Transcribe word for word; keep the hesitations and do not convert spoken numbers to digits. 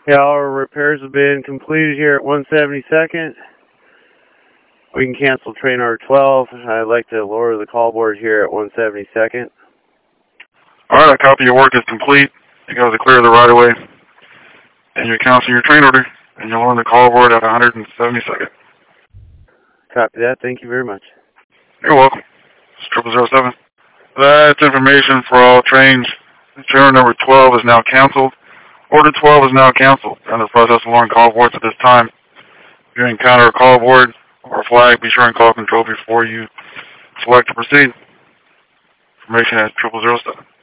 Yeah, our repairs have been completed here at one seventy-second. We can cancel train number twelve. I'd like to lower the call board here at one seventy-second. Alright, a copy of your work is complete. You guys are clear of the right of way. And you're canceling your train order. And you'll lower the call board at one seventy-second. Copy that. Thank you very much. You're welcome. It's triple zero seven. That's information for all trains. Train number twelve is now canceled. Order twelve is now canceled. And the process of lowering call boards at this time. If you encounter a call board or a flag, be sure and call control before you select to proceed. Information at triple zero seven.